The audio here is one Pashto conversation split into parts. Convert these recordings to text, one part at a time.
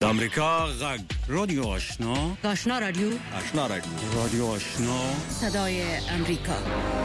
امریکا غږ رادیو آشنا رادیو رادیو آشنا صدای امریکا.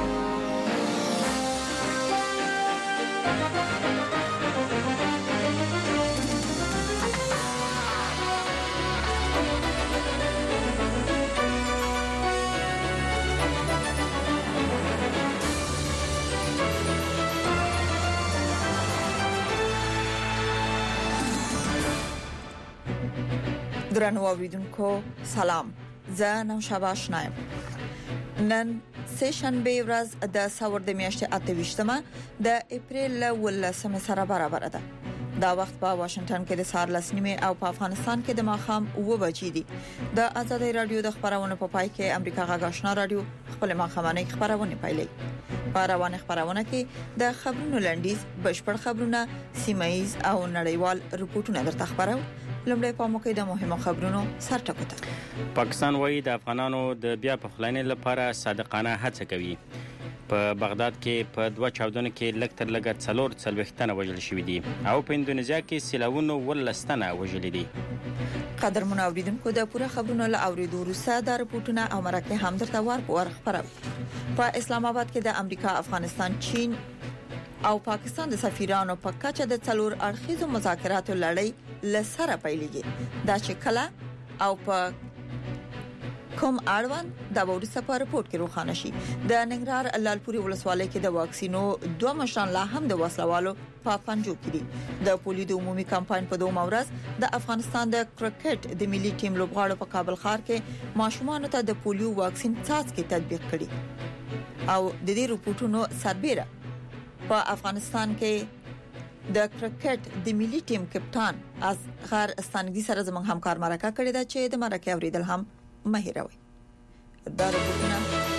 درنو اوریدونکو سلام، زه نوشابه آشنایم. نن سه شنبه ورځ د سور د میاشتې 28مه د اپریل 18 سره برابر ده. دا وخت په واشنگټن کې د سهار 10:30 او په افغانستان کې د ماښام 2 بجې دي. د آزادۍ رادیو د خبرونو په پای کې امریکا غږ آشنا رادیو خپل ماښامنۍ خبرونه پیلوي. په روانه خبرونه کې د خبرونو لنډیز، بشپړ خبرونه، سیمایي او نړیوال رپورټونه درته خبرو. لمړی په موقع د مهمو خبرونو سرټکوته. پاکستان وایي د افغانانو د بیا پخلاینې لپاره صادقانه هڅه کوي. په بغداد کې په 2 چاودنو کې لږ تر لږه 440 تنه وژل شوي دي او په اندونیزیا کې سیلاوونو 18 تنه وژلي دي. قدرمن اوریدونکو د پوره خبرونو له اوریدو وروسته د رپورټونو او مرکه هم درته ور خبرو. په اسلام آباد کې د امریکا، افغانستان، چین او پاکستان د سفیرانو په کچه د 4 اړخیزو مذاکراتو لړۍ لسره پیلېږي. دا چې کله او په کوم اړوند دا ورسره په رپورت کې روښانه شي. د ننګرهار لالپوري ولسوالۍ کې د واکسینو 2 مشران لا هم د وسلوالو په پنجو کې دي. د پولیو د عمومي کمپاین په 2 ورځ د افغانستان د کرکټ د ملي ټیم لوبغاړو په کابل ښار کې ماشومانو ته د پولیو واکسین څاڅکي تطبیق کړي. او د دې رپورټونو سربېره په افغانستان کې د کرکټ د ملي ټیم کپټان اصغر استانګي سره زموږ همکار مرکه کړې ده چې د مرکه اوریدل هم مهیروي. دا رپورټونه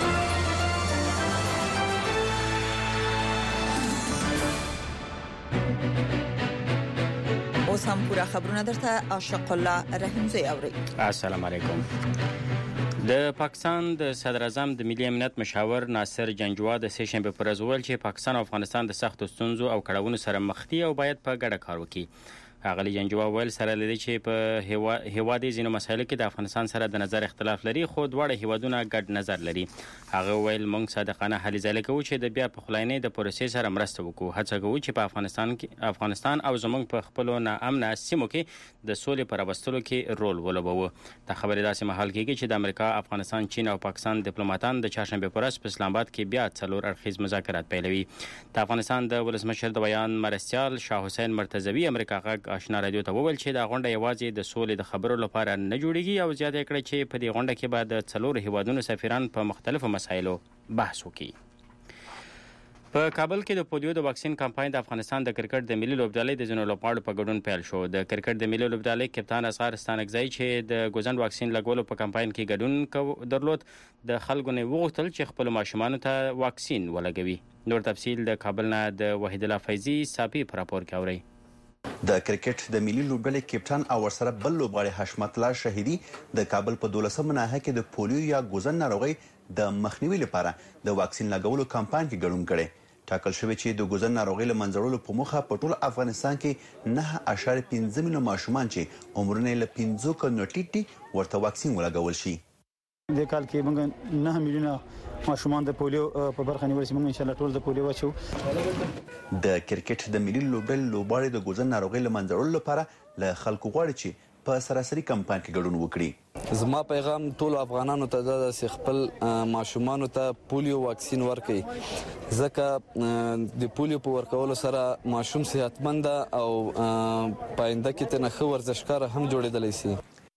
اوس هم پورا خبرونه درته عاشق الله رحیمزی اوري. السلام علیکم. د پاکستان د صدر اعظم د ملي امنیت مشاور ناصر جنجوا د سه شنبه پر ورځ ویل چې پاکستان او افغانستان د سختو ستونزو او کړاوونو سره مخ دي او باید په ګډه کار وکړي. اغلی جنجوا ویل سره لري چې په هیواد زینو مسایلو کې د افغانستان سره د نظر اختلاف لري، خو دواړه هیوادونه ګډ نظر لري. هغه ویل موږ صادقانه هلې ځلې کوو چې د بیا پخلاینې د پروسې سره مرسته وکړو. هڅه کوو چې په افغانستان او زموږ په خپل ناامنه سیمو کې د سولې پر راوستلو کې رول ولوبوو. دا خبره داسې مهال کېږي چې د امریکا، افغانستان، چین او پاکستان ډیپلوماټان د چهارشنبه پر ورځ په اسلام آباد کې بیا 4 اړخیز مذاکرات پیلوي. د افغانستان د ولسمشر د بیان مرستیال شاه حسین مرتضوی امریکا غږ آشنا رادیو ته وویل چې دا غونډه یوازې د سولې د خبرو لپاره نه جوړیږي او زیاته کړې چې په دې غونډه کې به د 4 هیوادونو سفیران په مختلفو مسایلو بحث وکړي. په کابل کې د پولیو د واکسین کمپاین د افغانستان د کرکټ د ملي لوبډلې د ځینو لوبغاړو په ګډون پیل شو. د کرکټ د ملي لوبډلې کپتان اصغر استانګزی چې د ګوزند واکسین لګولو په کمپاین کې ګډون درلود، د خلکو نه وغوښتل چې خپل ماشومان ته واکسین ولګوي. نور تفصیل د کابل نه د وحید الله فیضی صافي پر راپور کې اوري. د کرکټ د ملي لوبډلې کپټان او ورسره بل لوبغاړی حشمت الله شهیدی د کابل په 12مه ناحیه کې د پولیو یا ګوزن ناروغي د مخنیوي لپاره د واکسین لګولو کمپاین کې ګډون کړي. ټاکل شوی چې د ګوزن ناروغي له منځړلو په موخه په ټول افغانستان کې 9.5 میلیون ماشومان چې عمرونه له 15 کلونو ټیټ ورته واکسین ولګول شي. د کال کې موږ 9 میلیونه ماشومان د پولیو په برخه نیول شي. موږ ان شاء الله ټول د پولیو واچو. د کرکټ د ملي لوبډلې لوبغاړي د ګوزن ناروغي له منځړلو لپاره له خلکو غواړي چې په سراسري کمپاین کې ګډون وکړي. زما پیغام ټول افغانانو ته دا چې خپل ماشومان ته پولیو واکسین ورکړي، ځکه د پولیو په ورکولو سره ماشوم صحتمند او پاینده کې ته نه خو ورزشکار هم جوړېدلی شي.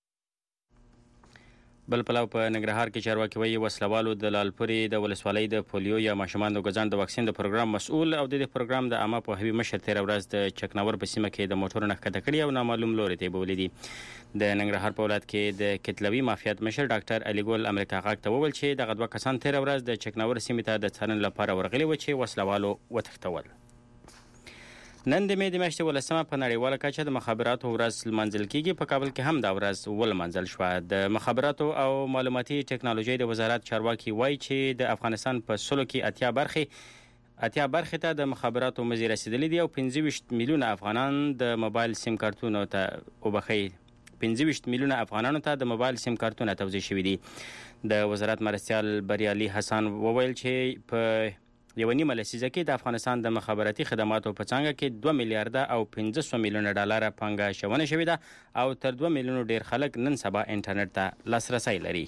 بل پلاو په ننګرهار کې چارواکي وایي وسلوالو د لالپوري د ولسوالۍ د پولیو یا ماشومان د ګوزند د واکسین د پروګرام مسؤل او د دې پروګرام د عامه پوهاوي مشر تیر ورځ د چکناور په سیمه کې د موټر نه ښکته کړي او نامعلوم لوري ته بولې دي. د ننګرهار په ولایت کې د کتلوي مافیات مشر ډاکټر علي ګل امریکا غږ ته وویل چې دغه 2 کسان تیر ورځ د چکناور سیمه ته د څارنې لپاره ورغلي و چې وسلوالو وتښتول. نن د مې د میاشتې 18 په نړیواله کچه د مخابراتو ورځ لمانځل کېږي. په کابل کې هم دا ورځ ولمانځل شوه. د مخابراتو او معلوماتي ټکنالوژي د وزارت چارواکي وایي چې د افغانستان په سلو کې 80 برخې ته د مخابراتو مزي رسیدلې دي او 25 میلیونه افغانان د موبایل سیم کارتونو ته وبخي 15 میلیونه افغانانو ته د موبایل سیم کارتونه توزیع شوي دي. د وزارت مرستیال بریالي حسن وویل چې په یو نیمه لسیزه کې د افغانستان د مخابراتي خدماتو په څانګه کې 2 میلیارډ او 500 میلیونه ډالر پانګه شونه شوې ده او تر 2 میلیونو ډیر خلک نن سبا انټرنیټ ته لاسرسي لري.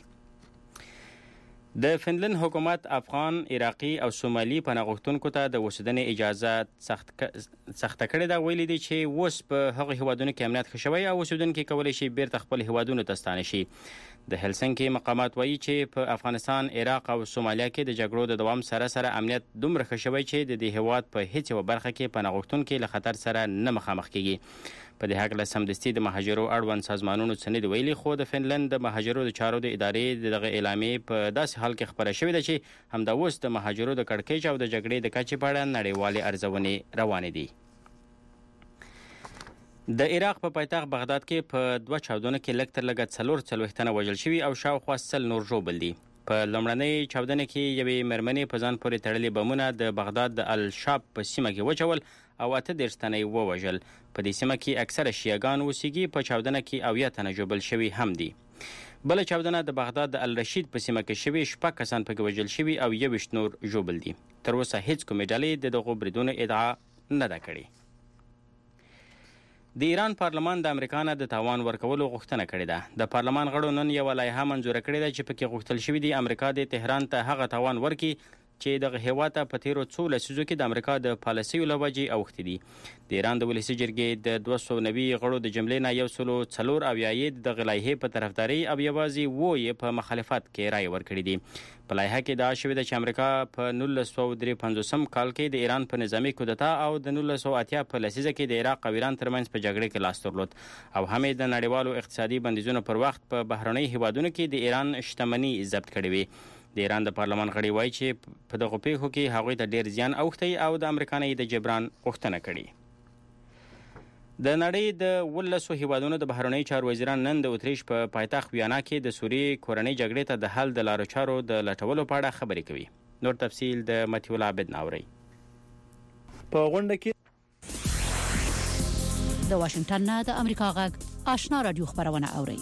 د فنلند حکومت افغان، عراقي او سومالي پناه غوښتونکو ته د اوسېدنې اجازه سخته کړې ده. ویلي دي چې اوس په هغه هیوادونو کې امنیت ښه شوی او اوسېدونکي کولی شي بیرته خپل هیوادونو ته ستانه شي. د هلسنکي مقامات وایي چې په افغانستان، عراق او سومالیا کې د جګړو د دوام سره سره امنیت دومره ښه شوی چې د دې هیواد په هیڅ یوه برخه کې پناه غوښتونکي له خطر سره نه مخامخ کیږي. په دې هکله سمدستي د مهاجرو اړوند سازمانونو څه نه دي ویلي، خو د فنلند د مهاجرو د چارو د ادارې دغه اعلامیې په داسې حال کې خبره شوې ده چې همدا اوس د مهاجرو د کړکېچ او د جګړې د کچې په اړه نړیوالې ارزونې روانې دي. د عراق په پایتخت بغداد کې په 2 چاودنو کې لږ تر لږه 44 تنه وژل شوي او شاوخوا 100 نور ژوبل دي. په لومړنۍ چاودنه کې یوې مېرمنې په ځان پورې تړلې بمونه د بغداد د الشاب په سیمه کې وچول او 38 تنه یې ووژل. په دې سیمه کې اکثره شیعهګان اوسېږي. په چاودنه کې 70 تنه ژوبل شوي هم دي. بله چاودنه د بغداد د الرشید په سیمه کې شوي، 6 کسان پکې وژل شوي او 21 نور ژوبل دي. تر اوسه هیڅ کومې ډلې د دغو بریدونو ادعا نه ده کړې. د ایران پارلمان د امریکا نه د تاوان ورکولو غوښتنه کړې ده. د پارلمان غړو نن یوه لایحه منظوره کړې ده چې پکې غوښتل شوي دي امریکا د تهران ته هغه تاوان ورکړي چې دغه هیواد ته په تیرو 2 لسیزو کې د امریکا د پالیسیو له وجې اوښتي دي. د ایران د ولسي جرګې د 290 غړو د جملې نه 104 اویايي د لایحې په طرفداري او یوازې 7 په مخالفت کې رایې ورکړې دي. په لایحه کې دا شوې ده چې امریکا په 1953 کال کې د ایران په نظامی کودتا او د 1980 په لسیزه کې د عراق او ایران ترمنځ په جګړه کې لاس درلود او هم د نړیوالو اقتصادي بندیزونو پر وخت په بهرنۍ هیوادونو کې د ایران شتمنۍ ضبط کړې وي. د ایران د پارلمان غړي وایي چې په دغه پیښو کې هغوی ته ډیر زیان اوښتی او د امریکا نه د جبران غوښتنه کړې. د نړۍ د 12 هیوادونو د بهرنۍ چارو وزیران نن د اتریش په پایتخت ویانا کې د سوریې کورنۍ جګړې ته د حل د لارو چارو د لټولو په اړه خبرې کوي. نور تفصیل د متیول عابد ناوري. په غونډه کې د واشنگټن نه د امریکا غږ آشنا رادیو خبرونه اوري.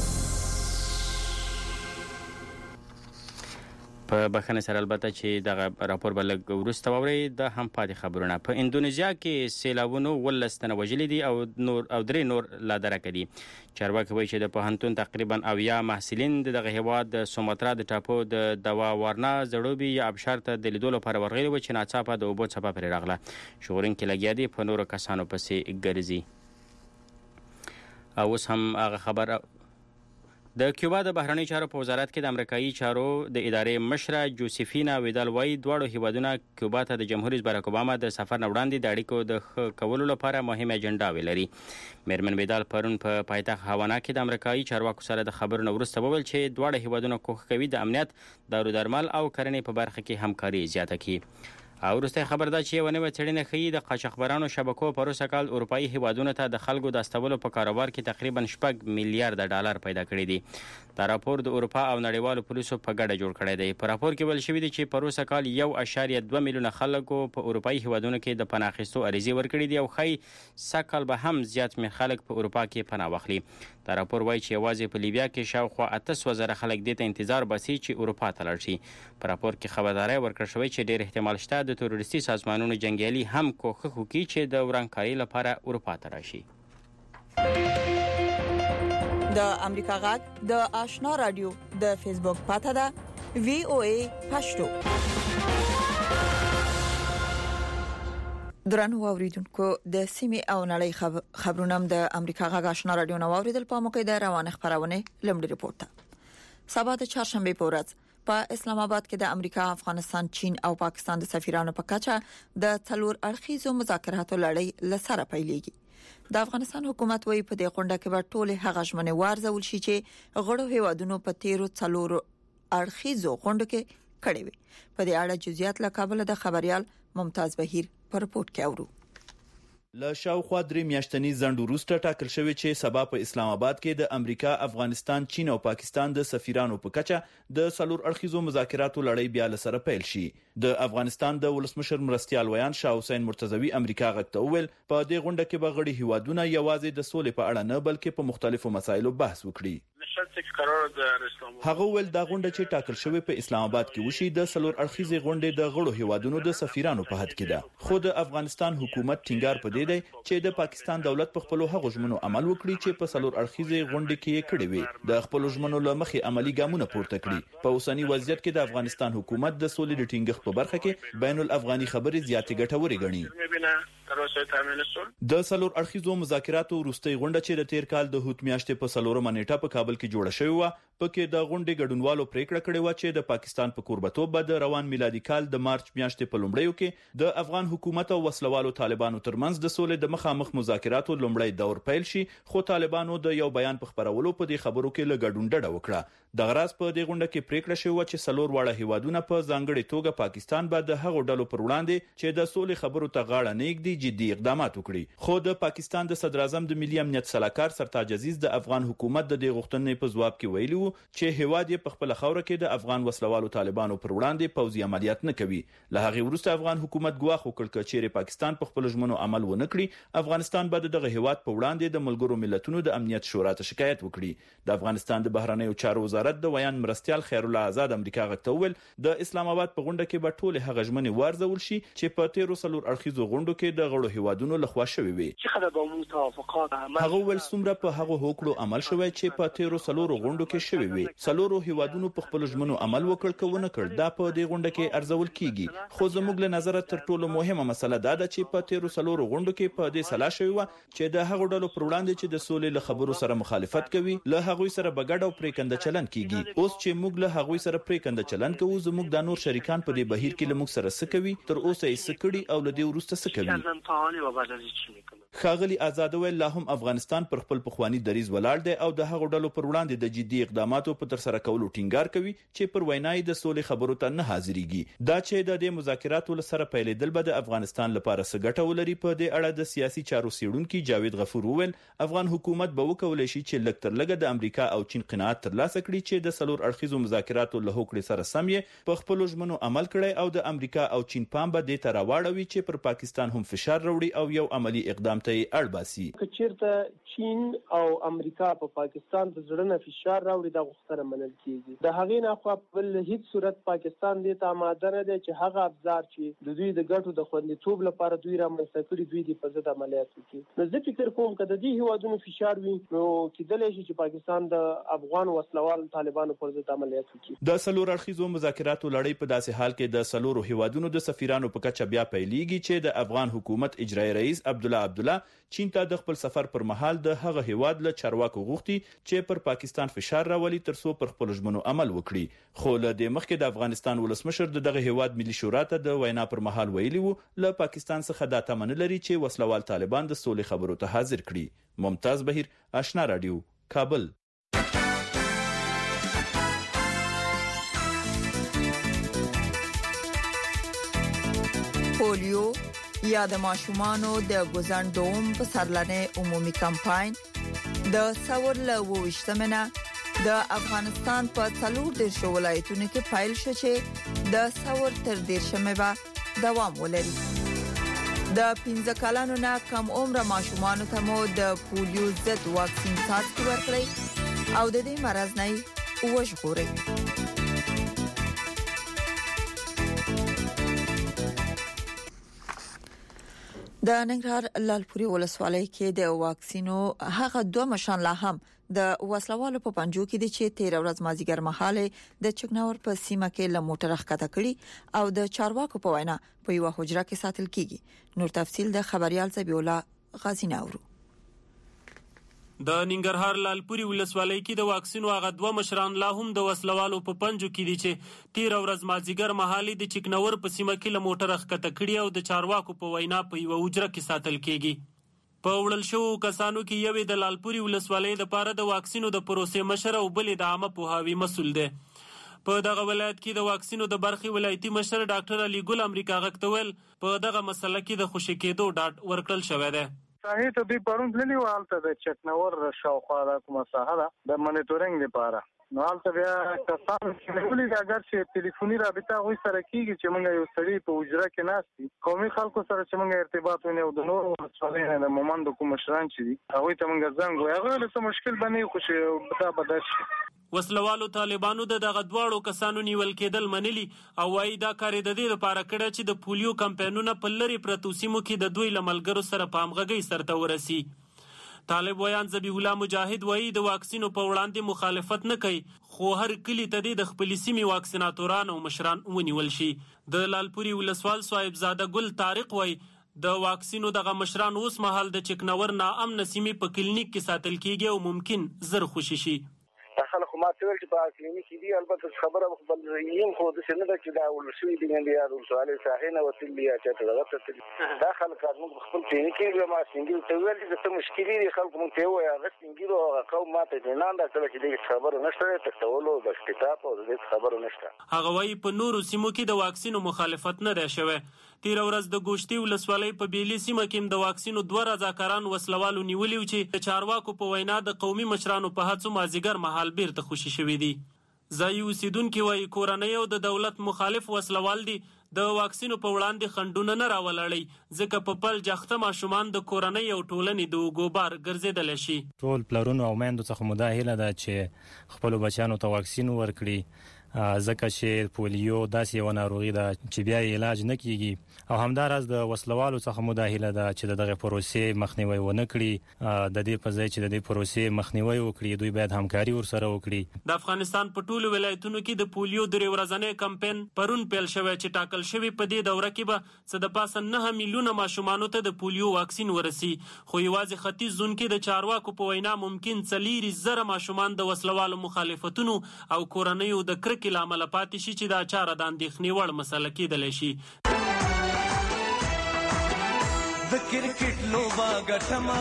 په بخښنې سره البته چې دغه راپور به لږ وروسته واورئ. د هم پاتې خبرونه. په اندونیزیا کې سیلابونو 12 تنه وژلي دي او 3 نور لا درکه دي. چارواکي وایي چې د پوهنتون تقریبا 70 محصلین دغه هیواد د سوماترا د ټاپو د دوا وارنا زړوبي یا ابشار ته د لیدلو لپاره ورغلي و چې ناڅاپه د اوبو څپه پرې راغله. شغورونکي لګیا دي په نورو کسانو پسې ګرځي. او اوس هم هغه خبر د کیوبا د بهرنۍ چارو په وزارت کې د امریکایي چارو د ادارې مشره جوزفینا ویدال وایي دواړو هیوادونو کیوبا ته د جمهور رئیس باراک اوباما د سفر نه وړاندې د اړیکو د ښه کولو لپاره مهمه اجنډا لري. میرمن ویدال پرون په پایتخت هاوانا کې د امریکایي چارواکو سره د خبرونو وروسته وویل چې دواړه هیوادونو کوښښ کوي د امنیت، دارو درمل او کرنې په برخه کې همکاري زیاته کړي. او وروسته خبر ده چې یو نوې څېړنه ښیي د قاچاقبرانو شبکو پروسه کال اروپایي هیوادونو ته د خلکو د استولو په کاروبار کې تقریبا 6 میلیارډ ډالر پیدا کړي دي. دا راپور د اروپا او نړیوالو پولیسو په ګډه جوړ کړی دی. په راپور کې ویل شوي دي چې پروسه کال 1.2 میلیونه خلکو په اروپایي هیوادونو کې د پناه اخیستو عریضې ورکړي دي او ښایي سږ به هم زیات من خلک په اروپا کې پناه واخلي. دا راپور وایي چې یوازې په لیبیا کې شاوخوا 800,000 خلک دې ته انتظار باسي چې اروپا ته لاړ شي. په راپور کې خبرداری ورکړل شوی چې ډېر احتمال شته د تروریستي سازمانونو جنګیالي هم کوښښ وکړي چې د ورانکارۍ لپاره اروپا ته راشي. د امریکا غږ د آشنا رادیو د فیسبوک پاته ده VOA پښتو. درنو اوریدونکو د سیمې او نړۍ خبرونه د امریکا غږ آشنا رادیو نو اوریدل په موقع د روانه خبرونه لمړي رپورټ. سبا د چهارشنبه په ورځ په اسلام آباد کې د امریکا، افغانستان، چین او پاکستان د سفیرانو په کچه د څلور اړخیزو مذاکراتو لړۍ لسره پیلېږي. د افغانستان حکومت وایي په دې غونډه کې به ټول هغه ژمنې وارزول شي چې غړو هیوادونو په تیرو څلور اړخیزو غونډو کې کړې وي. په دې اړه جزئیات له کابل د خبريال ممتاز بهیر په رپورت کې اورو. له شاوخوا 3 میاشتني ځنډ وروسته ټاکل شوی چې سبا په اسلام آباد کې د امریکا، افغانستان، چین او پاکستان د سفیرانو په کچه د څلور اړخیزو مذاکراتو لړۍ بیا له سره پیل شي. د افغانستان د ولسمشر مرستیال ویان شاه حسین مرتضوی امریکا غږ ته وویل په دې غونډه کې به غړي هیوادونه یوازې د سولې په اړه نه بلکې په مختلفو مسایلو بحث وکړي. هغه ویل دا غونډه چې ټاکل شوی په اسلام آباد کې وشي د څلور اړخیزې غونډې د غړو هیوادونو د سفیرانو په حد کې ده. خو د افغانستان حکومت ټینګار په دې دی چې د پاکستان دولت په خپل هغو ژمنو عمل وکړي چې په څلور اړخیزې غونډې کې یې کړې وي، د خپل ژمنو له مخې عملی ګامونه پورته کړي. په اوسنی وضعیت کې د افغانستان حکومت د سولې د ټینګښت په برخه کې بین الافغاني خبرې زیاتې ګټورې ګڼي. د څلور اړخیزو مذاکراتو وروستۍ غونډه چې د تیر کال د هوت میاشتې په 4 نیټه په کابل کې جوړه شوې و، پکې د غونډې ګډونوالو پریکړه کړې و چې د پاکستان په کوربتوب به د روان میلادي کال د مارچ میاشتې په لومړیو کې د افغان حکومت او وسلوالو طالبانو ترمنځ د سولې د مخامخ مذاکراتو لومړی دور پیل شي، خو طالبانو د یو بیان په خبرولو په دې خبرو کې له ګډون ډډه وکړه. د غراس په دې غونډه کې پریکړه شوې و چې څلور واړه هیوادونه په ځانګړي توګه پاکستان به د هغو ډلو پر وړاندې چې د سولې خبرو ته غاړه نه ږدي جدي اقدامات وکړي. خو د پاکستان د صدر اعظم د ملي امنیت سلاکار سرتاج عزیز د افغان حکومت د دې غوښتنې په ځواب کې ویلي وو چې هیواد یې په خپل خوره کې د افغان وسلوالو طالبانو پر وړاندې پوځي عملیات نه کوي. له هغې وروسته افغان حکومت ګواښ وکړ چې چیرې پاکستان په خپل ژمنو عمل ونه کړي، افغانستان به دغه هیواد په وړاندې د ملګرو ملتونو د امنیت شورا ته شکایت وکړي. د افغانستان د بهرنیو چارو وزارت د ویان مرستیال خیر الله آزاد امریکا غږ ته وویل د اسلام آباد په غونډه کې به ټول هغه ژمنې وارزول شي چې په تیرو څلور اړخیزو غونډو کې د غړو هیوادونو لخوا شوې وي. هغه ول څومره په هغه هوکړو عمل شوی چې په تیرو څلورو غونډو کې شوی وي. څلورو هیوادونو په خپل ژمنو عمل وکړ کونه کړ دا په دې غونډه کې ارزول کیږي. خو زموږ له نظر تر ټولو مهمه مسله دا ده چې په تیرو څلورو غونډو کې په دې سلا شوی و چې د هغو ډلو پر وړاندې چې د سولې له خبرو سره مخالفت کوي له هغوی سره بغډ او پریکنده چلن کیږي. اوس چې موږ له هغوی سره پریکنده چلن کوو زموږ د نور شریکان په دې بهیر کې له موږ سره سکوي تر اوسه یې سکړي او له دې وروسته سکوي. ښاغلي آزاد ویل لا هم افغانستان پر خپل پخوانی دریځ ولاړ دی او د هغو ډلو پر وړاندې د جدي اقداماتو په تر سره کولو ټینګار کوي چې پر وینای د سولې خبرو ته نه حاضرېږي. دا چې د دې مذاکراتو سره پیلېدل به د افغانستان لپاره څه ګټه ولري په دې اړه د سیاسي چارو څېړونکي جاوید غفور وویل افغان حکومت به وکولای شي چې لږ تر لږه د امریکا او چین قناعت ترلاسه کړي چې د څلور اړخیزو مذاکراتو له هوکړې سره سم یې په خپلو ژمنو عمل کړی او د امریکا او چین پام به دې ته راواړوي چې پر پاکستان هم فشار راوړي او یو عملی اقدام ته یې اړ باسي. که چیرته چین او امریکا په پاکستان د زړه نه فشار راوړي دا غوښتنه منل کیږي. د هغې نه خو په هیڅ صورت پاکستان دې ته آماده نه دی چې هغه ابزار چې د دوی د ګټو د خوندیتوب لپاره دوی رامنځته کړي دوی دې په ضد عملیات وکړي. نو زه فکر کوم که د دې هیوادونو فشار وي نو کېدلی شي چې پاکستان د افغان وسلوال طالبانو پر ضد عملیات وکړي. د څلور اړخیزو مذاکراتو لړۍ په داسې حال کې د څلورو هیوادونو د سفیرانو په کچه بیا پیلېږي چې د افغان حکومت اجرایي رئیس عبدالله چین ته د خپل سفر پر مهال د هغه هیواد له چارواکو غوښتي چې پر پاکستان فشار راولي ترڅو پر خپل ژمنو عمل وکړي. خو له دې مخکې د افغانستان ولسمشر دغه هیواد ملي شورا ته د وینا پر مهال ویلي وو له پاکستان څخه دا تمه نه لري چې وسلوال طالبان د سولې خبرو ته حاضر کړي. ممتاز بهیر، آشنا رادیو، کابل. پولیو یا د ماشومانو د ګوزندوم په سرلانه عمومي کمپاین د څور له 28 د افغانستان په 14 ولایتونو کې پیل شو چې د څور تر 10 به دوام ولري. د 15 کلونو نه کم عمر ماشومانو ته مو د پولیو ضد واکسین څاڅکي ورکړي او د دې مرض نه وژغوري. د ننګرهار لالپوري ولسوالۍ کې د واکسینو هغه دوه مشان لا هم د وسلوالو په پنجو کې دي چې 13 ورځ مازیګر مهاله د چکناور په سیمه کې له موټر ښکته کړي او د چارواکو په وینا په یو حجره کې ساتل کیږي. نور تفصیل د خبريال زبی الله غازی ناورو. د ننګرهار لالپوري ولسوالۍ کې د واکسینو هغه دوه مشران لا هم د وسلوالو په پنجو کې دي چې 13 ورځ مازیګر مهاله د چکناور په سیمه کې له موټر ښکته کړي او د چارواکو په وینا په یو حجره کې ساتل کیږي. په وړل شو کسانو کې یوې د لالپوري ولسوالۍ د پاره د واکسینو د پروسې مشر او بلې د عامه پوهاوي مسؤل دی. په دغه ولایت کې د واکسینو د برخې ولایتي مشر ډاکټر علي ګل امریکا غکتول په دغه مسله کې د خوشی کېدو ډاډ ورکړل شوی دی. صحیح ته دوی پرون تللی و هلته د چکنور شاوخوا د کومه ساحه ده د منیټورینګ لپاره. نو هلته بیا کسان ولې اگر چې ټلیفوني رابطه غوي سره کیږي چې موږ یو سړی په حجره کې ناشتي قومي خلکو سره چې موږ ارتباط ونیو د نور مسؤلین د مومند کوم مشران چې دي هغه ته موږ زنګ وایو هغه له مشکل باندې خو چې بدا شي. وسلوالو طالبانو دغه دواړو کسانو نیول کېدل منلي او وايي دا کار د دې لپاره کړی چې د پولیو کمپاینونه په لری پرتو سیمو کې د دوی لملګرو سره په همغږۍ سره ورسي. طالب ویان ذبیح الله مجاهد وایي د واکسینو په وړاندې مخالفت نه کوي خو هر کلی ته د خپل سیمې واکسیناتوران او مشران ونیول شي. د لالپوري ولسوال صاحب زاده ګل طارق وایي د واکسینو دغه مشران اوس مهال د چکنور ناامن سیمې په کلینیک کې ساتل کیږي او ممکن زر خوشي شي. خلک ما ته ویل چې په کلینیک کې دي البته خبره خپل یم خو د څه نه ده چې دا ولسوي دي نه یا ولسوالي ساحنه وتلی یا چې دغه دا خلک موږ خپل کلینیک کې ما سنگل ته ویل چې څه مشکلې دي خلک مونږ ته وایي هغه سنگل او قوم ماته نه دا چې دې خبره نشته تکتولو د کتاب او د خبرو نشته. هغه وایي په نورو سیمو کې د واکسینو مخالفت نه دی شوی. تیر ورځ د ګوشتي ولسوالۍ په بیلي سیمه کې د واکسینو 2 رضاکاران وسلوالو نیولي چې د چارواکو په وینا د قومي مشرانو په هڅو مازیګر مهال بیرته خوشي شوي دي. ځایي اوسیدونکي وایي کورنۍ او د دولت مخالف وسلوال دي د واکسینو په وړاندې خنډونه نه راولړي ځکه په پل جخته ماشومان د کورنۍ او ټولنې د ګوبار ګرځېدلی شي. ټول پلرونو او میندو څخه مو دا هیله ده چې خپلو بچیانو ته واکسین ورکړي ځکه چې پولیو داسې یو ناروغي ده چې بیا علاج نه کیږي او همداراز د وسلوالو څخه مو دا هیله ده چې دغه پروسې مخنیوي ونه کړي د دې په ځای چې د دې پروسې مخنیوي وکړي دوی باید همکاري ورسره وکړي. د افغانستان په ټولو ولایتونو کې د پولیو 3 ورځنی کمپاین پرون پیل شوی چې ټاکل شوی په دې دوره کې به څه د پاسه 9 میلیونه ماشومانو ته د پولیو واکسین ورسي خو یوازې ختیځ زون کې د چارواکو په وینا ممکن 4,000 ماشومان د وسلوالو مخالفتونو او کورنیو د کرکې لامل پاتې شي چې دا چاره د اندېښنې وړ مسله کېدلی شي. د کرکټ لوبه ګټمه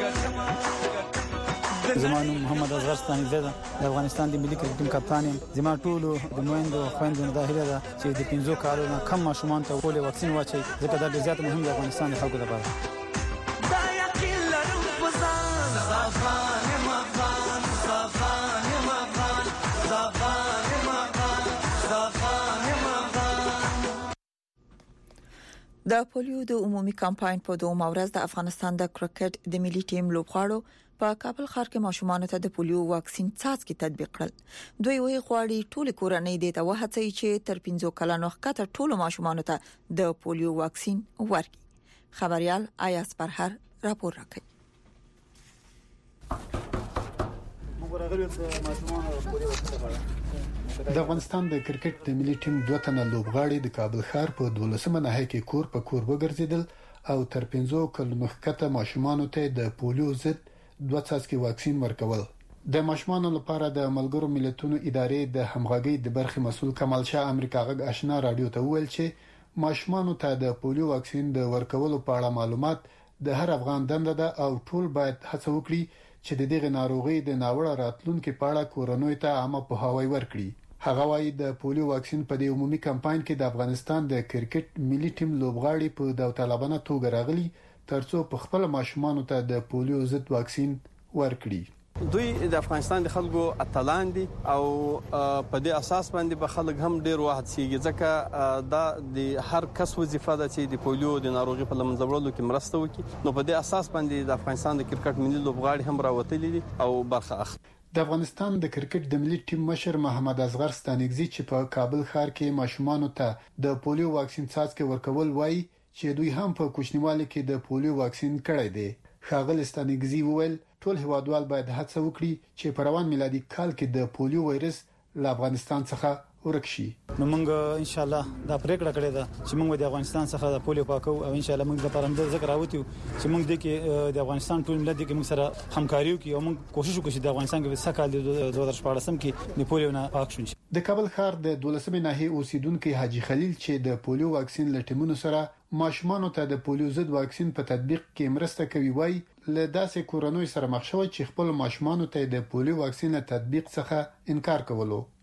زما نوم محمد اصغر ستانکزی ده د افغانستان د ملي کرکټ ټیم کپتان یم. زما ټولو د میندو خویندو نه دا هیله ده چې د 15 کالو نه کم ماشومان ته پولیو واکسین واچوي ځکه دا ډېر زیات مهم دی افغانستان د خلکو لپاره. دا یقین لرم په ځان افغان یم افغان افغان یم افغان افغان یم افغان یم افغان. د پولیو د عمومي کمپاین په 2 ورځ د افغانستان د کرکټ د ملي ټیم لوبغاړو په کابل ښار کې ماشومان ته د پولیو واکسین څاڅکي تطبیق کړل. دوی وایي غواړي ټول کورنۍ د ته وهڅوي چې تر 15 کلونو ښکته ټول ماشومان ته د پولیو واکسین ورکړي. خبريال آیاس پرهر راپور راکړي. د افغانستان د کرکټ د ملي ټیم 2 تنه لوبغاړي د کابل ښار په 12مه نهایی کې کور په کور وګرځیدل او تر 15 کلونو ښکته ماشومان ته د پولیو ضد 2 څاڅکي واکسین ورکول. د ماشومان لپاره د ملګرو ملتونو ادارې د همغږي د برخې مسول کمال شاه امریکا غږ آشنا رادیو ته وویل چې ماشومان ته د پولیو واکسین د ورکولو په اړه معلومات د هر افغان دنده ده او ټول باید هڅه وکړي چې د دغه ناروغي د ناوړه راتلونکو په اړه کورنۍ ته عامه پوهاوی ورکړي. هغه وايي د پولیو واکسین په دې عمومي کمپاین کې د افغانستان د کرکټ ملي ټیم لوبغاړي په داوطلبانه توګه راغلي ترڅو په خپل ماشومان ته د پولیو ضد واکسین ورکړي. دوی د افغانستان د خلکو اتلان دي او په دې اساس باندې به خلک هم ډیر وخت سیږي ځکه دا د هر کس وظیفه ده چې د پولیو د ناروغي په لمنځه وړلو کې مرسته وکړي. نو په دې اساس باندې د افغانستان د کرکټ ملي لوبغاړي هم راوتلي دي او برخه اخلي. د افغانستان د کرکټ د ملي ټیم مشر محمد اصغر ستانکزی چې په کابل ښار کې ماشومان ته د پولیو واکسین څاڅکي ورکول وایي چې دوی هم په کوچنیوالي کې د پولیو واکسین کړی دی. ښاغلی ستانکزی وویل ټول هیوادوال باید هڅه وکړي چې په روان میلادي کال کې د پولیو وایرس له افغانستان څخه ورک شي. نو موږ ان شاء الله دا پریکړه کړې ده چې موږ د افغانستان څخه د پولیو پاکو او ان شاء الله موږ د پرمختګ ذکر راوتی چې موږ د کې د افغانستان ټول ملت کې موږ سره همکاري وکړو او موږ کوشش وکړو چې د افغانستان کې سکهال د 2014 کې د پولیو نه پاک شون. د کابل ښار د 12مه ناحیه اوسیدونکو حاجی خلیل چې د پولیو واکسین لټیمونو سره ماشومان ته د پولیو ضد واکسین په تطبیق کې مرسته کوي وای له داسې کورنۍ سره مخ شوی چې خپل ماشومان ته د پولیو واکسین تطبیق څخه انکار کولو.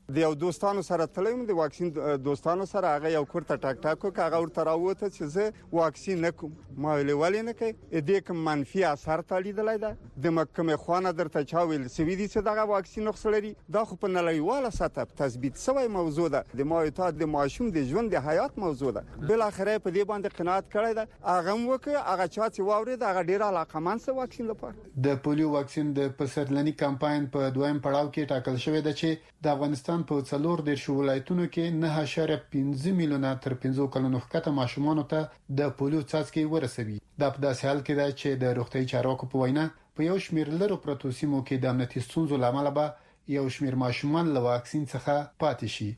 د یو دوستانو سره تلم د واکسین دوستانو سره هغه یو کورته ټاک ټاکو هغه ورته راوته چې زه واکسین نکوم ما ولې نه کوي دې کوم منفي اثر تلیدلای دا د محکمې خوانه درته چا ویل سوي دي چې دغه واکسین خسلري دا خو په نړیواله سطح تثبیت شوی موضوع ده د مایوتات د ماشوم د ژوند د حیات موضوع ده بل اخره په دې باندې قناعت کړی ده هغه وکړه هغه چا چې واورید هغه ډیر علاقمند سره واکسین لپاره د پولیو واکسین د پسرلنی کمپاین په دویم پړاو کې ټاکل شوی دی چې د افغانستان په 14 ولایتونو کې 9.15 میلیونه تر 15 کلونو ښکته ماشومان ته د پولیو څاڅکي ورسوي دا په داسې حال کې ده چې د روغتي چارواکو په وینا په یو شمېر لرو پروتو سیمو کې د امنیتي ستونزو لامل به یو شمېر ماشومان له واکسین څخه پاتې شي.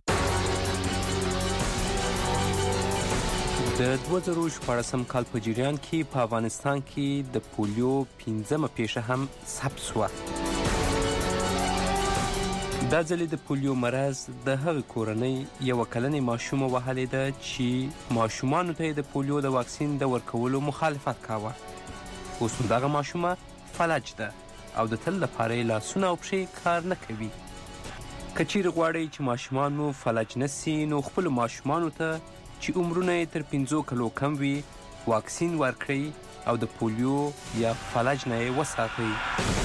د 2014 کال په جریان کې په افغانستان کې د پولیو 15مه پیښه هم ثبت شوه. دا ځل د پولیو مرض د هغه کورنۍ یو کلنې ماشومه وهلې ده چې ماشومانو ته د پولیو د واکسین د ورکولو مخالفت کاوه. اوس دغه ماشومه فلج ده او د تل لپاره لاسونه او پښې کار نه کوي. که چیرې غواړئ چې ماشومان مو فلج نشي نو خپلو ماشومانو ته چې عمرونه یې تر 15 کلو کم وي واکسین ورکړئ او د پولیو یا فلج نه یې وساتئ.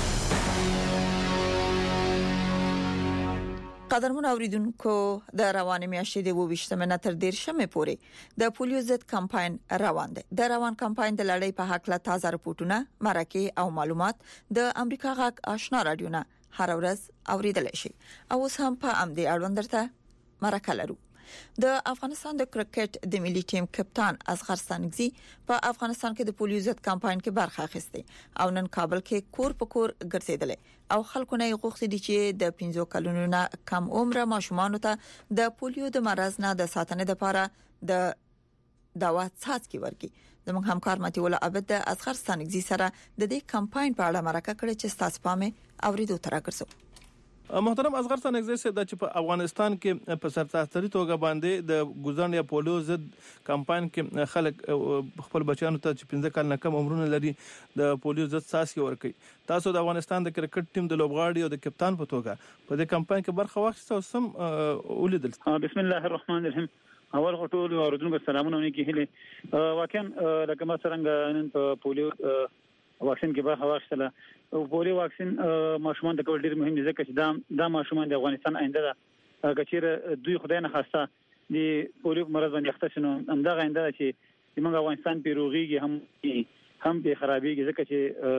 قدرمن اوریدونکو د رواني میاشتې د 28 نه تر 13 پورې د پولیو ضد کمپاین روان دی. د روان کمپاین د لړۍ په حق له تازه رپورټونه، مرکه او معلومات د امریکا غږ آشنا رادیو نه هر ورځ اوریدل شي. او اوس هم په امدي اړوند درته مرکه لرو. د افغانستان د کرکټ د ملي ټیم کپتان اصغر ستانکزي په افغانستان کې د پولیو ضد کمپاین کې برخه اخیسته او نن کابل کې کور په کور ګرځیدل او خلکو نه غوښتي دي چې د 15 کلونو نه کم عمره ماشومان ته د پولیو د مرض نه د ساتنې لپاره د دوا څاڅکي ورکړي. زموږ همکار متي ولا عبد د اصغر ستانکزي سره د دې کمپاین په اړه مرکه کړې چې تاسو پامه اوریدو تر راګرځو. محترم اصغر ستانکزي صاحب چې په افغانستان کې په سرتاسري توګه باندې د ګوزن یا پولیو ضد کمپاین کې خلک خپل بچیانو ته چې 15 کال نه کم عمرونه لري د پولیو ضد څاڅکي ورکړي. تاسو د افغانستان د کرکټ ټیم د لوبغاړي او د کپتان په توګه په دې کمپاین کې برخه واخیسته او سم ولیدل. بسم الله الرحمن الرحیم. اول ټول اوریدونکو سلامونه ونکي هله واقعا لکه ما څنګه نن په پولیو واکسین کې برخه واخیستله. پولیو واکسین ماشومان د کول ډیر مهم دي ځکه چې دا ماشومان د افغانستان آینده ده. کچېره دوی خدای نه خواسته د پولیو مرض باندې اخته شنو همدا آینده چې موږ افغانستان پیروغيږي هم به خرابېږي ځکه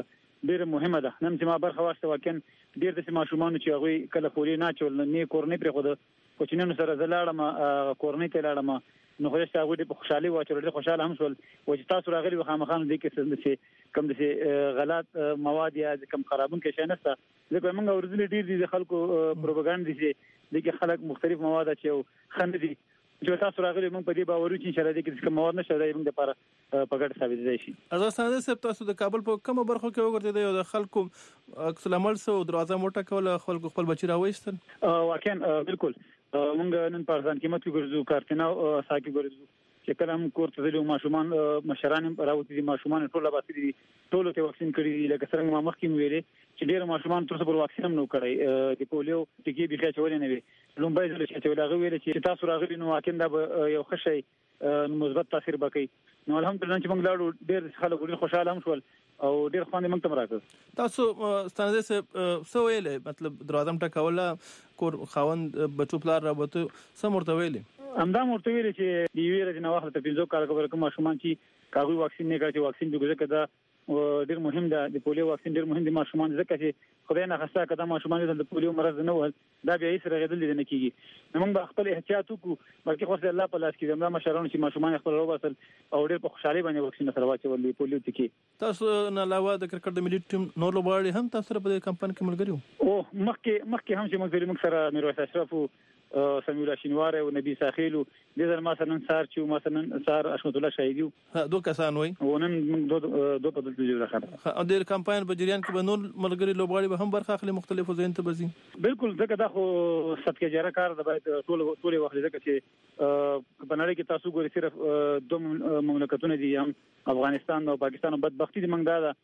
چې ډیر مهمه ده. نن چې ما برخه واخیسته واقعا ډیر د ماشومان چې هغه کله پولیو نه چول نه کورنۍ پر خود کوچنیانو سره زلاړم کورنۍ ته لاړم نو خو چې هغه د خوشحالي واچول ډېر خوشاله هم شول او چې تاسو راغلي خامخانه دي کې کوم د غلط مواد یا کوم خرابون کې شي نشته ځکه موږ ورزلي ډېر دي خلکو پروپاګاندا دي چې خلک مختلف مواد چې خند دي چې تاسو راغلي موږ په دې باور یو چې ان شاء الله دې کې کوم مواد نشته موږ لپاره په ګډه ثابت دی شي. ازاستانه صاحب تاسو د کابل په کومه برخه کې وګرځیدئ او د خلکو عکس العمل سو دروازه موټه کوله خلکو خپل بچی راوېستل؟ واقعا بالکل موږ نن په ځان قیمت کې ګرځو کارتنا او ساکي ګرځو چې کله هم کور ته ځلو ماشومان مشران راوځي ماشومان ټول باسي دي ټول ته واکسین کړي لکه څنګه ما مخکې ویلې چې ډېر ماشومان تر څو پر واکسین هم نو کړی د پولیو ټکی به چولې نه وي لومبای ځل چې ویل غوېل چې تاسو راغلي نو واکین دا یو خشي مثبت تاثیر وکړي نو الحمدلله چې موږ لاړو ډېر خلک ډېر خوشاله هم شول او ډېر خوند موږ ته راکړ. تاسو ستانه سو ویلې مطلب دروازه ټکوله کور خاوند بچو پلار راوته سم ورته ویلې همدا مرته ویل چې دی ویل چې نو وخت ته 15 کال کوم ماشومان چې کاغوي واکسین نه کوي واکسین به ګذر کړه ډېر مهم ده د پولیو واکسین ډېر مهم دي ماشومان ځکه چې خدای نه خسته کړه ماشومان د پولیو مرض نه ول دا بیا هیڅ رغېدل نه کیږي موږ به خپل احتیاط وکړو بلکې خو الله په لاس کې زموږ مشرانو چې ماشومان خپل روباسل او ډېر په خوشحالي باندې واکسین سره واچول پولیو ټکی. تاسو نه علاوه د کرکټ د ملي ټیم نور لوبغاړي هم تاسو سره په کمپاین کې ملګری وو او مخکې هم چې موږ سره میرویس اشرف سمي الله شینواره او نبی ساخیلو د زر مثلا سار چې مثلا سار اشمت الله شهیدیو دوه کسان وای ونن دوه په دلته راخره او د کمپاین په جریان کې به نور ملګری لوبغاړي به هم برخه اخلي مختلفو ځین ته بزي بالکل ځکه دا خو صدقه جاره کار د باید ټول وخت ځکه چې په نړۍ کې تاسو ګورئ صرف دوه مملکتونه دي هم افغانستان او پاکستان بدبختی دي موږ دا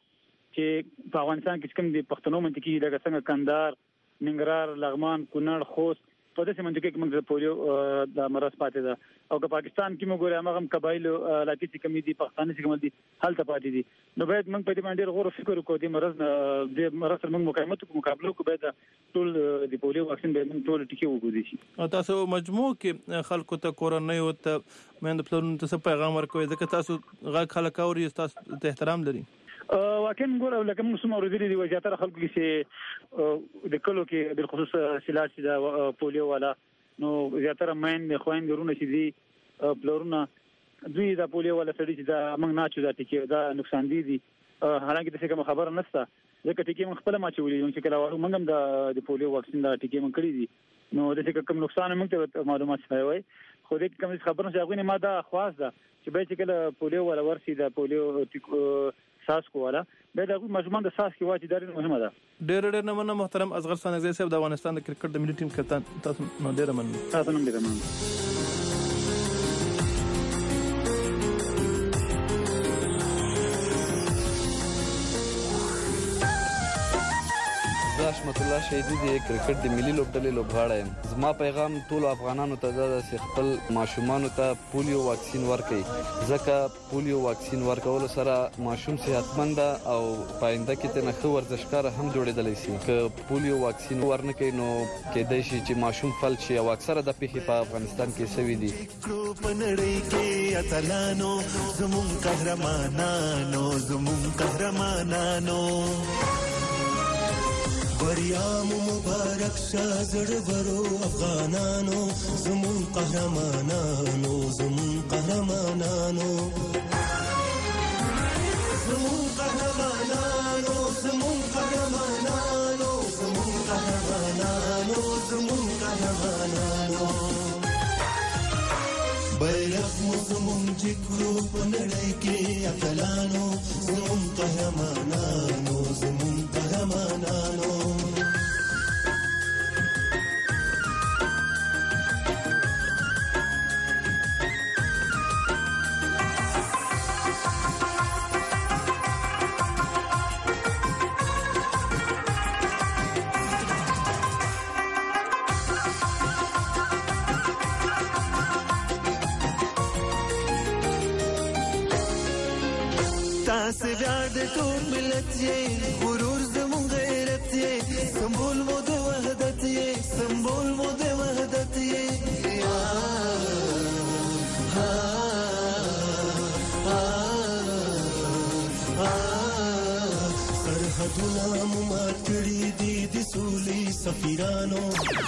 چې په افغانستان کې کوم دي پښتنو منطقي لکه څنګه کندهار ننګرهار لغمان کونړ خوست په دې منځ کې موږ د پولیو د مرض پاتې ده او که پاکستان کې موږ ګورو هغه قبایل علاقې چې کمی دي پښتانه چې کوم دي حالت پاتې دي نو باید موږ په دې باندې غور فکر وکړو د مرض سره موږ مقابله کوو باید ټول د پولیو واکسین به موږ ټول ټکی وګورئ شي تاسو مجموع کې خلکو ته کورنۍ او ته مېند پلان ته څه پیغام ورکوي ځکه تاسو غږ خلک اوري تاسو ته احترام لري واقعا ګور لکه موږ سم اوریدلي دي وجاتره خلکو کې چې د کلو کې بل خصوص سلاټ چې دا پولیو والا نو زیاتره مین خويند ورونه چې دي پلورونه دوی دا پولیو والا سړي چې دا موږ نه چودا ټکی دا نقصان دي حالانکه د څه کوم خبره نشته ځکه ټکی موږ خپل ما چولې چې کله موږ هم د پولیو واکسین دا ټکی موږ کړی دي نو د څه کوم نقصان موږ ته معلومات شوی وي خو دې کوم خبره چې هغه نه ما دا خواص ده چې به چې کله پولیو ولا ورسي دا پولیو ساس کوله به دا مجموعه د ساس کې واجب ډېر مهمه ده ډېر نه مننه محترم اصغر سانګزی صاحب د افغانستان د کرکټ د ملي ټیم کپتان تاسو نو ډېر مننه تاسو نن ډېر مننه رحمت الله شهیدی د کرکټ د ملي لوبډلې لوبغاړی یم زما پیغام ټول افغانانو ته دا چې خپل ماشومان ته پولیو واکسین ورکړي ځکه پولیو واکسین ورکول سره ماشوم صحتمند او پاینده کې ته نه ورزشکار هم جوړېدلی شي که پولیو واکسین ورنکړي نو کېدای شي چې ماشوم فلج شي او اکثره د پیښې په افغانستان کې سوي دي پنړې کې اتلانو زمون قهرمانانو بریام مبارک شه زړه ورو افغانانو زمون قهرمانانو زمون قهرمانانو زمون قهرمانانو زمون قهرمانانو زمون قهرمانانو زمون قهرمانانو بیرغ مو زمون جګړو په نړۍ کې اتلانو زمون قهرمانانو زمون قهرمانانو تاسو ویاړ د ټول ملت یې غرور زموږ غیرت یې سمبول مو د وحدت یې سمبول مو د وحدت یې سرحدونه مو مات کړي دي د سولې سفیرانو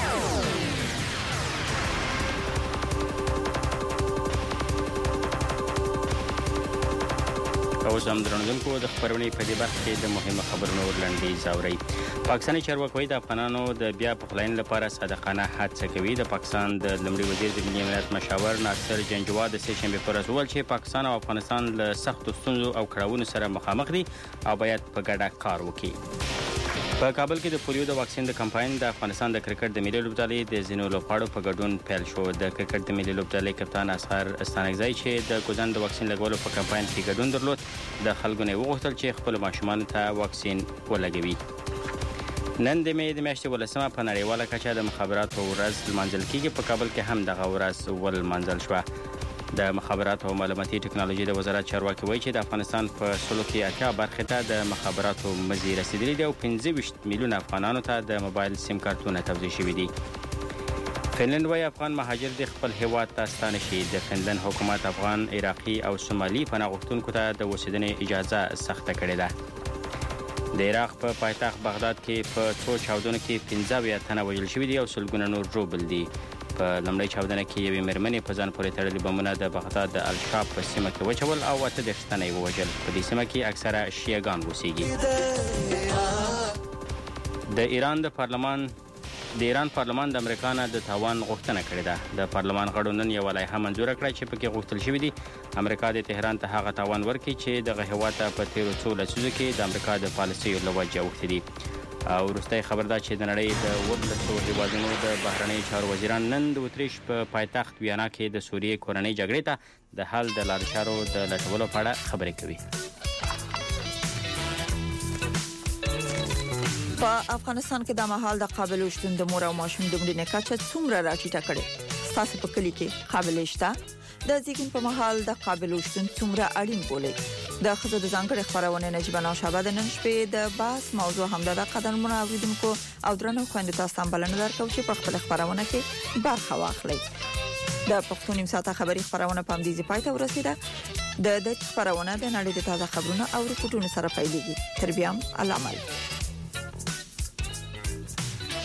اوس هم درنوونکو د خبرونې په دې برخه کې د مهمه خبرونو ورلنډي زاوري پاکستاني چارواکي د افغانانو د بیا پخلاینې لپاره صادقانه هڅه کوي د پاکستان د لمړي وزیر د ملي امنیت مشاور ناصر جنجوا د سه شنبه پر ورځ وویل چې پاکستان او افغانستان له سختو ستونزو او کړاوونو سره مخامخ دي او باید په ګډه کار وکړي په کابل کې د پولیو د واکسین د کمپاین د افغانستان د کرکټ د ملي لوبډلې د زینو لوبغاړو په ګډون پیل شو د کرکټ د ملي لوبډلې کپتان اصغر سانګزی چې د ګوزن د واکسین لګولو په کمپاین کې ګډون درلود د خلکو نه وغوښتل چې خپل ماشومان ته واکسین ولګوي نن د مې د میاشتې ولسمه په نړیواله کچه د مخابراتو ورځ لمانځل کیږي په کابل کې هم دغه ورځ ولمانځل شوه د مخابراتو او معلوماتي ټکنالوژي د وزارت چارواکي وایي چې د افغانستان په سلو کې 80 برخه ته د مخابراتو مزي رسیدلي دي او 15 میلیون افغانانو ته د موبایل سیم کارتونه توزیع شوي دي فنلند وایي افغان مهاجر د خپل هیواد ته ستانه شي د فنلند حکومت افغان عراقي او سومالي پناه غوښتونکو ته د اوسېدنې اجازه سخته کړې ده د عراق په پایتخت بغداد کې په څو چاودنو کې 15 تنه وژل شوي دي او سلګونه نور ژوبل دي په لمړی چاودنه کې یوې مېرمنې په ځان پورې تړلي بمونه د بغداد د الشاب په سیمه کې وچول او 18 تنه یې ووژل په دې سیمه کې اکثره شیعهګان اوسېږي د ایران پارلمان د امریکا نه د تاوان غوښتنه کړې ده د پارلمان غړو نن یو لایحه منظور کړه چې پکې غوښتل شوی دی امریکا د تهران ته هغه تاوان ورکړي چې دغه هیواد ته په تیرو څو لسیزو کې د امریکا د پالیسیو له وجې اوښتي دي او وروستی خبر ده چې د نړۍ د 18 هیوادونو د بهرنیو چارو وزیران نن د اتریش په پایتخت ویانا کې د سوریې کورنۍ جګړې ته د حل د لارې چارو د لټولو په اړه خبرې کوي په افغانستان کې د مهال د قابل شتون د مور او ماشوم د مړینې کچه څومره راټیټه کړې؟ تاسو په کلی کې قابل شته؟ د زیږون په مهال د قابل شتون څومره اړین بولئ؟ د خزو د ځانګړي خبرونه نجيبه نوشابه د نن شپې د باس موضوع هم د قدرمن اوریدونکو او درنو خويندو تاسو هم بلنه درکو چې په خپل خبرونه کې برخه واخلئ. د پښتون نیم ساعته خبری خبرونه په دې ځای ته ورسیده. د خبرونه د نړۍ د تازه خبرونو او رپورټونو سره پیلېږي. تر بیا علامه